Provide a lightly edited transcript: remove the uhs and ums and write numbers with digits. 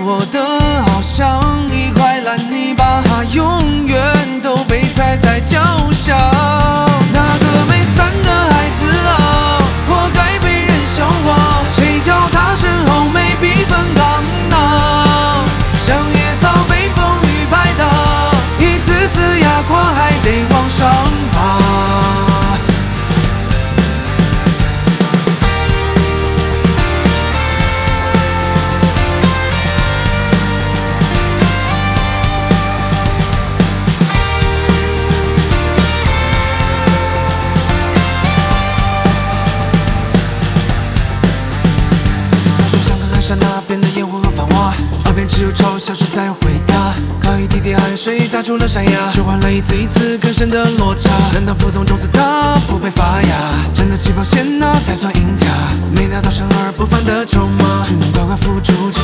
活得好像一块烂泥巴，它永远都被踩在脚下。那个没伞的孩子啊，活该被人笑话，谁叫他身后没笔分钢呢？像野草被风雨拍打，一次次压垮还得往上爬。那边的烟火和繁华，耳边只有嘲笑声在回答。靠一滴滴汗水打出了山崖，却换来一次一次更深的落差。难道普通种子它不配发芽？真的起跑线那才算赢家，没拿到生而不凡的筹码，只能乖乖付出。